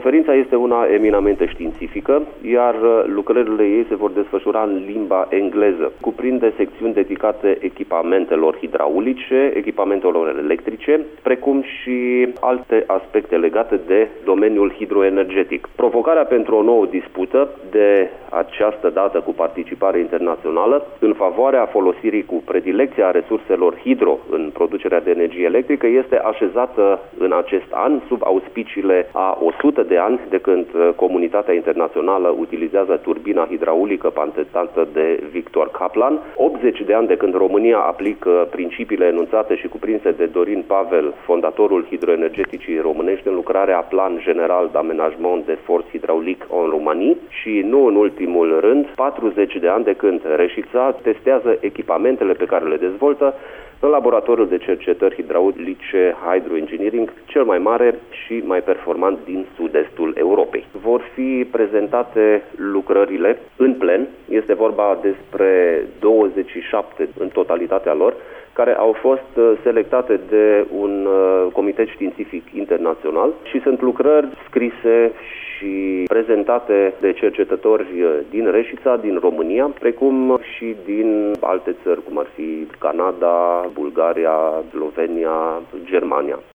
Conferința este una eminamente științifică, iar lucrările ei se vor desfășura în limba engleză. Cuprinde secțiuni dedicate echipamentelor hidraulice, echipamentelor electrice, precum și alte aspecte legate de domeniul hidroenergetic. Provocarea pentru o nouă dispută de această dată cu participare internațională în favoarea folosirii cu predilecție a resurselor hidro în producerea de energie electrică este așezată în acest an sub auspiciile a 100 de ani de când comunitatea internațională utilizează turbina hidraulică patentată de Victor Kaplan, 80 de ani de când România aplică principiile enunțate și cuprinse de Dorin Pavel, fondatorul hidroenergeticii românești, în lucrarea Plan General d'Amenajment de Force Hydraulique en Roumanie și, nu în ultimul rând, 40 de ani de când Reșița testează echipamentele pe care le dezvoltă în laboratorul de cercetări hidraulice Hydroengineering, cel mai mare și mai performant din sud-estul Europei. Vor fi prezentate lucrările în plen, este vorba despre 27 în totalitatea lor, care au fost selectate de un comitet științific internațional și sunt lucrări scrise și prezentate de cercetători din Reșița, din România, precum și din alte țări, cum ar fi Canada, Bulgaria, Slovenia, Germania.